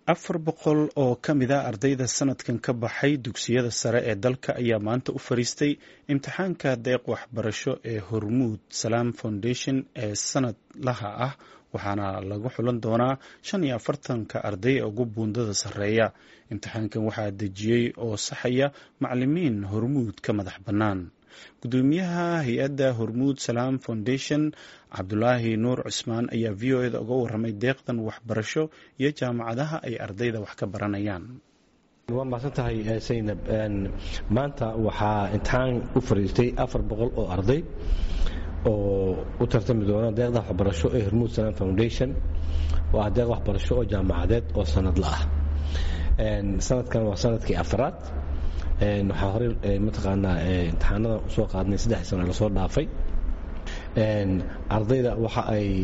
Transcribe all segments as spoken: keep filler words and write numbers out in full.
afar boqol oo ka mid a ardayda sanadkan ka baxay dugsiyada sare ee dalka ayaa maanta u fariistay imtixaanka deeq waxbarasho ee hormuud salaam foundation ee sanadlaha ah waxaana lagu xulan doonaa shan iyo afartanka arday ee ugu buundada sarreeya. imtixaankan waxaa dejiyey oo saxaya macalimiin hormuud ka madax bannaan. gudoomiyaha hay-adda hormuud salaam foundation cabdulaahi nuur cusmaan ayaa v o eda uga waramay deeqdan waxbarasho iyo jaamacadaha ay ardayda wax ka baranayaan. waa mahadsan tahay saynab. maanta waxaa imtixaan u fariistay afar boqol oo arday oo u tartami doona deeqda waxbarasho ee hormuud salaam foundation. waa deeq waxbarasho oo jaamacadeed oo sanadla ah. sanadkan waa sanadkii afraad. waxaa horey mataqaanaa imtixaanada usoo qaadnay saddex sano lasoo dhaafay. ardayda waxa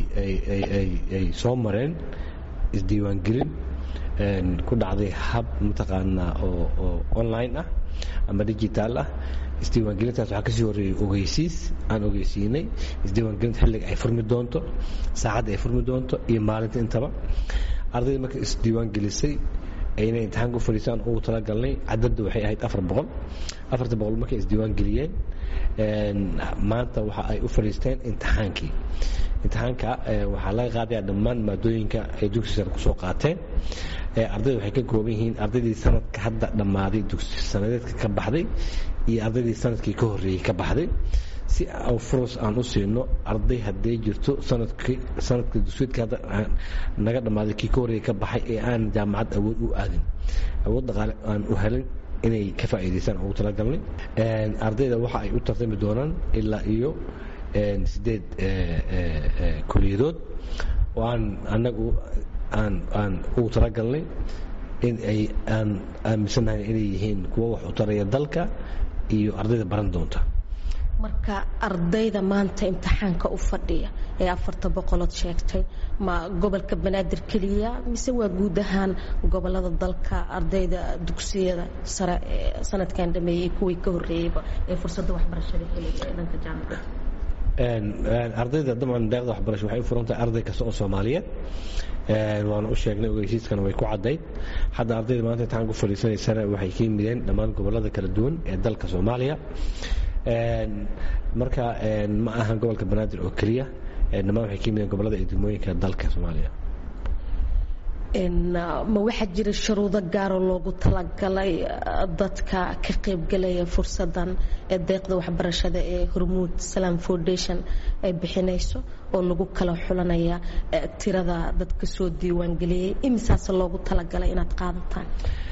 ay soo mareen isdiiwaangelin ku dhacday hab mataqaanaa oo online ah ama digital ah. isdiiwaangelintaas waxaa kasii horeeyey ogeysiis aan ogeysiinay isdiiwaangelinta xilliga ay furmi doonto, saacadda ay furmi doonto iyo maalinta intaba. ardayda marka isdiiwaangelisay aynay imtixaanka u fadhiisaan ugu talagalnay cadadda waxay ahayd afar boqol. afarta boqol markay isdiiwaan geliyeen maanta waxa ay u fadhiisteen imtixaankii. imtixaanka waxaa laga qaadayaa dhammaan maadooyinka ay dugsi sare kusoo qaateen. ardayda waxay ka kooban yihiin ardaydii sanadka hadda dhammaaday dugsi sanadeedka ka baxday iyo ardaydii sanadkii ka horreeyey ka baxday, si furas aan u siino arday hadday jirto sanadkii sanadka dugsiyeedka hadda naga dhammaaday kii ka horreeyey ka baxay ee aan jaamacad awood u aadin, awood dhaqaale aan u helin inay ka faa'iidaystaan ugu talagalnay. ardayda waxa ay u tartami doonaan ilaa iyo sideed kuliyadood oo aan annagu aan aan ugu talagalnay in ay aan aaminsannahay inay yihiin kuwo wax u taraya dalka iyo ardayda baran doonta. marka ardayda maanta imtixaanka u fadhiya ee afarta boqolood sheegtay ma gobolka banaadir keliya mise waa guud ahaan gobolada dalka ardayda dugsiyada sare ee sanadkan dhameeyey kuwii ka horreeyeyba ee fursadda waxbarashada helaya ee dhanka jaamacadda? ardayda dabcan deeqda waxbarasho waxay u furan tahay arday kasta oo Soomaaliyeed. waana u sheegnay ogeysiiskana way ku caddayd. hadda ardayda maanta imtixaanka u fadhiisanaysana waxay ka yimideen dhammaan gobolada kala duwan ee dalka Soomaaliya. marka ma ahan gobolka banaadir oo keliya, dhammaan waxay ka yimideen gobolada iyo degmooyinka dalka Soomaaliya. ma waxaa jira shuruudo gaaroo loogu talagalay dadka ka qaybgalaya fursadan ee deeqda waxbarashada ee hormuud salaam foundation ay bixinayso oo lagu kala xulanaya tirada dadka soo diiwaangeliyey? imisaas loogu talagalay inaad qaadataan?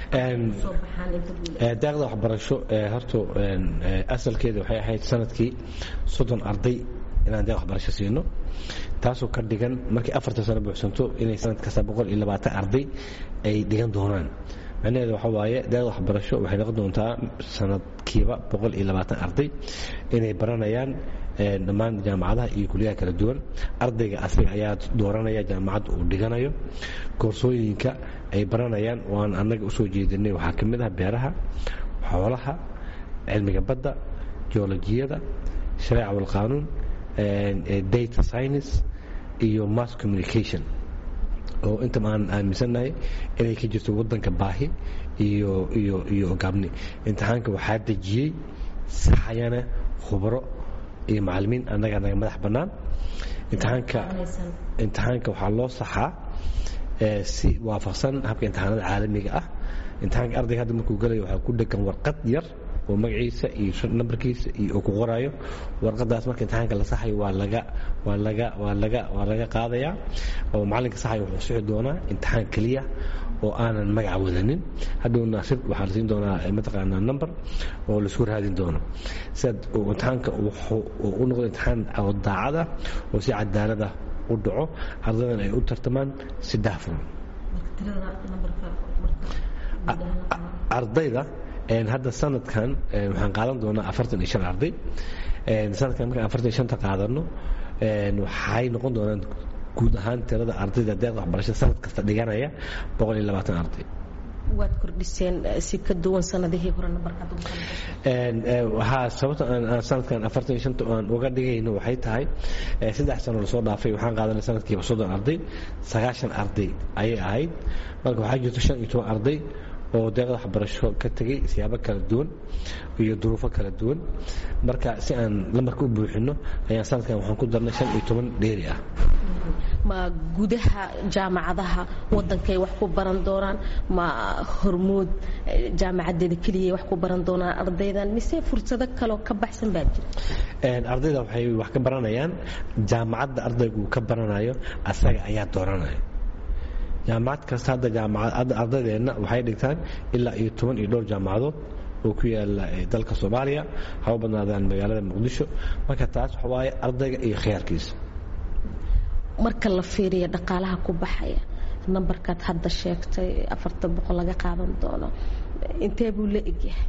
deeqda waxbarasho horta asalkeeda waxay ahayd sanadkii soddon arday inaan deeq waxbarasho siino, taasoo ka dhigan markii afarta sano buuxsanto inay sanad kasta boqol iyo labaatan arday ay dhigan doonaan. macnaheedu waxa waaye deeqda waxbarasho waxay noqon doontaa sanadkiiba boqol iyo labaatan arday inay baranayaan dhammaan jaamacadaha iyo kuliyaha kala duwan. ardayga asaga ayaa dooranaya jaamacadda uu dhiganayo. koorsooyinka ay baranayaan waan annaga usoo jeedinay waxaa ka mid ah beeraha, xoolaha, cilmiga badda, geolojiyada, shareeca walqaanuun, data science iyo mass communication oo inta aan aaminsannahay inay ka jirto waddanka baahi iyo iyo iyo ogaabni. imtixaanka waxaa dejiyey saxayana khubaro iyo macallimiin annaga naga madax bannaan. imtixaanka imtixaanka waxaa loo saxaa si waafaqsan habka imtixaanada caalamiga ah. imtixaanka ardayga hadda markuu galayo waxaa ku dhegan warqad yar oo magaciisa iyo nambarkiisa iyo ku qorayo. warqadaas marka imtixaanka la saxayo waa laga waa laga waa laga waa laga qaadaya oo macallinka saxayo wuxuu sixi doonaa imtixaan kaliya oo aanan magac wadanin. hadhowna sir waxaa la siin doonaa mataqaanaa number oo la isku raadin doono. sidaad imtixaanka wuxuu u noqdo imtixaan oo daacad ah oo si cadaalad ah u dhaco, ardaydan ay u tartamaan saddex furan. ardayda hadda sanadkan waxaan qaadan doonaa afartan iyo shan arday. sanadkan markaan afartan iyo shanta qaadano waxay noqon doonaan guud ahaan tirada ardayda deeqda waxbarashada sanad kasta dhiganaya boqol iyo labaatan arday. waad kordhiseen si ka duwan sanadihii hore nambarkaad ugu talagasheen waxaa sababta aan sanadkan afartan iyo shanta aan uga dhigayno waxay tahay saddex sano lasoo dhaafay waxaan qaadanay sanadkiiba soddon arday sagaashan arday ayay ahayd marka waxaa jirto shan iyo toban arday oo deeqda waxbarasho ka tegay siyaabo kala duwan iyo duruufo kala duwan marka si aan lambarka u buuxino ayaan sanadkan waxaan ku darnay shan iyo toban dheeri ah ma gudaha jaamacadaha wadankay wax ku baran doonaan ma hormuud jaamacadeeda keliya wax ku baran doonaan ardaydan mise fursado kale ka baxsan baa jira ardayda waxay wax ka baranayaan jaamacadda ardaygu ka baranayo asaga ayaa dooranaya jaamacad kasta hadda jaamacad ardaydeena waxay dhigtaan ilaa iyo toban iyo dhowr jaamacadood oo ku yaala dalka Soomaaliya haba badnaadaan magaalada Muqdisho marka taas waxa waaye ardayga iyo khiyaarkiisa marka la fiiriyo dhaqaalaha ku baxaya nambarkaad hadda sheegtay afartan boqol laga qaadan doono intee buu la egyahay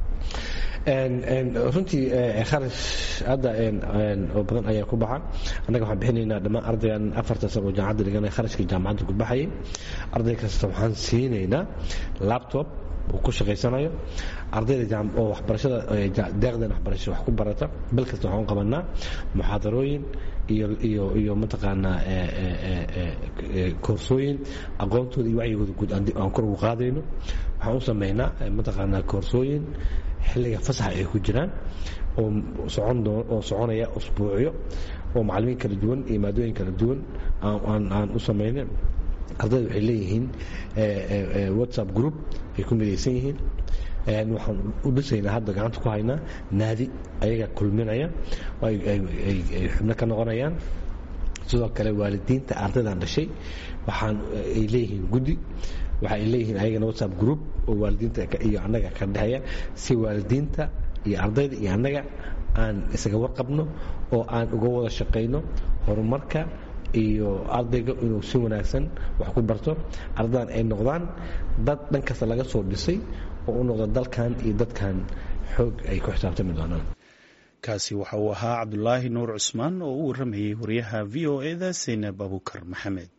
runtii kharash hadda oo badan ayaa ku baxa annaga waxaan bixinaynaa dhammaan ardaygan afartan sano oo jaamacadda dhiganay kharashkii jaamacadda ku baxayay arday kasta waxaan siinaynaa laptop uu ku shaqaysanayo ardayda oo waxbarashada deeqdan waxbarasho wax ku barata bil kasta waxaan qabanaa muxaadarooyin iyo iyo iyo mataqaanaa koorsooyin aqoontooda iyo wacyigooda guud aan kor ugu qaadayno waxaan u sameynaa mataqaanaa koorsooyin xilliga fasaxa ay ku jiraan oo socon doon oo soconaya usbuucyo oo macallimiin kala duwan iyo maadooyin kala duwan aan aan u sameynay ardaydu waxay leeyihiin WhatsApp group ay ku midaysan yihiin waxaan u dhisaynaa hadda gacanta ku haynaa naadi ayaga kulminaya ay xubno ka noqonayaan sidoo kale waalidiinta ardaydan dhashay waxaan ay leeyihiin guddi waxa ay leeyihiin ayagana WhatsApp group oo waalidiinta iyo annaga ka dhaxaya si waalidiinta iyo ardayda iyo annaga aan isaga warqabno oo aan uga wada shaqayno horumarka iyo ardayga inuu si wanaagsan wax ku barto ardaydan ay noqdaan dad dhan kasta laga soo dhisay oo u noqda dalkan iyo dadkan xoog ay ku xisaabtami doonaan kaasi waxa uu ahaa Cabdullaahi Nuur Cusmaan oo u waramayay wariyaha V O A da Zainab Abubakar Maxamed